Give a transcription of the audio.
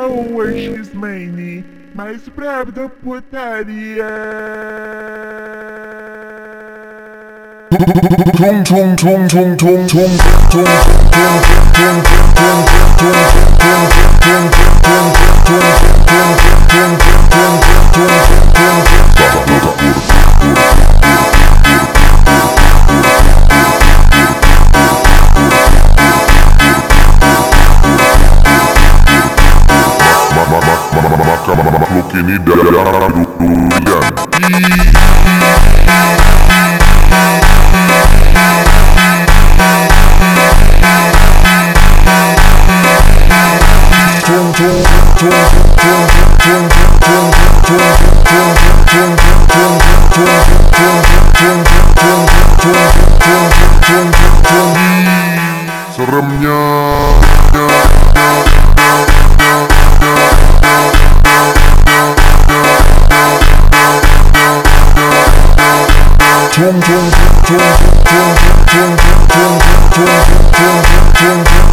o X-Men mais brabo da putaria. Makhluk ini darah durian. Seremnya. Chung chung chung chung chung chung chung chung chung chung chung